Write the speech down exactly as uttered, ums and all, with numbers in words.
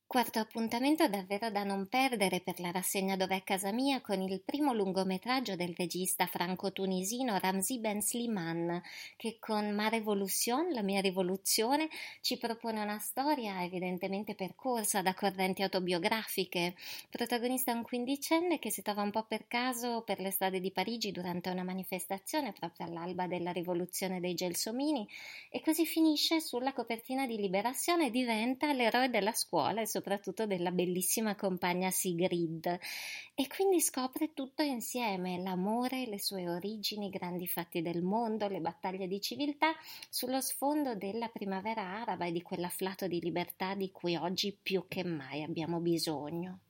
Quarto appuntamento davvero da non perdere per la rassegna Dov'è casa mia con il primo lungometraggio del regista franco-tunisino Ramzy Ben Slimane, che con Ma Révolution, la mia rivoluzione, ci propone una storia evidentemente percorsa da correnti autobiografiche. Protagonista un quindicenne che si trova un po' per caso per le strade di Parigi durante una manifestazione proprio all'alba della rivoluzione dei Gelsomini e così finisce sulla copertina di Liberazione e diventa l'eroe della scuola e soprattutto della bellissima compagna Sigrid. E quindi scopre tutto insieme, l'amore, le sue origini, i grandi fatti del mondo, le battaglie di civiltà, sullo sfondo della primavera araba e di quell'afflato di libertà di cui oggi più che mai abbiamo bisogno.